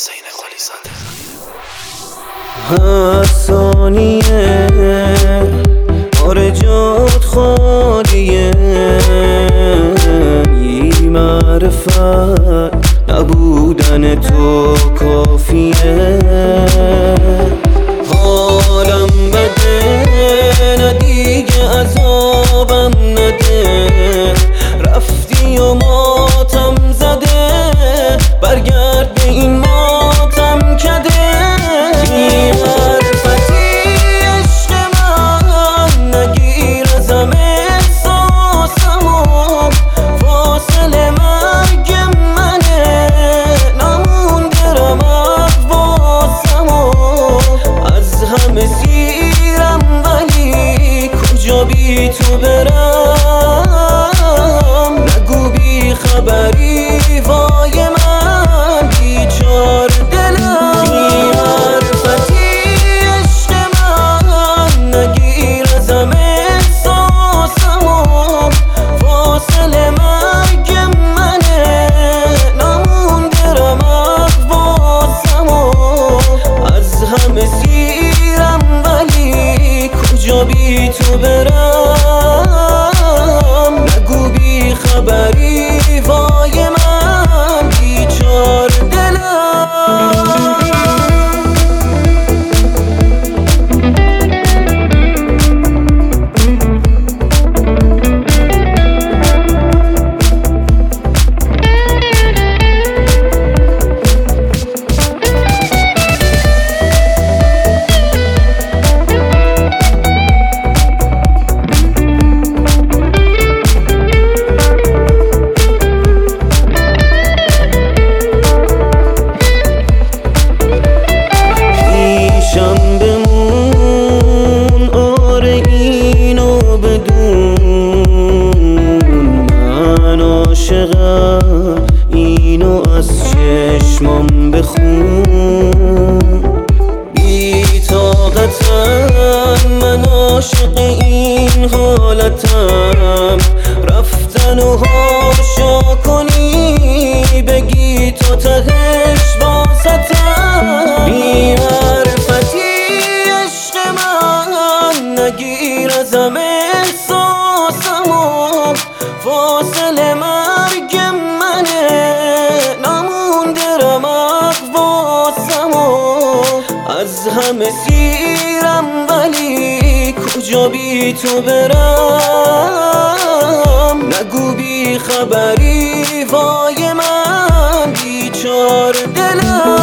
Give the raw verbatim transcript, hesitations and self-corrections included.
حسین قلی زاده. هر ثانیه آرجات خالیه، بی معرفت نبودن تو کافیه. حالم بده نه دیگه عذابم نده، رفتی و ماتم زده، برگرد به این ماتم کده. بی معرفتی عشق من نگیر ازم احساسمو، فاصله مرگ منه نمونده رمق واسمو. از همه سیرم ولی کجا بی تو برم، نگو بی خبری وای من بیچار دلم. بی معرفتی عشق من نگیر ازم احساسمو، فاصله مرگ منه نمونده رمق واسمو. از همه سیرم ولی کجا بی تو برم، نگو بی خبری وای من بیچار دلم. اینو از چشمام بخون، بی طاقتم من عاشق این حالتم، رفتن و هاشا کنی بگی تو تهش واسطم. بی معرفتی عشق من نگیر ازم احساسمو، فاصله مرگ منه نمونده رمق واسمو. از همه سیرم ولی کجا بی تو برم، نگو بی خبری وای من بیچار دلم.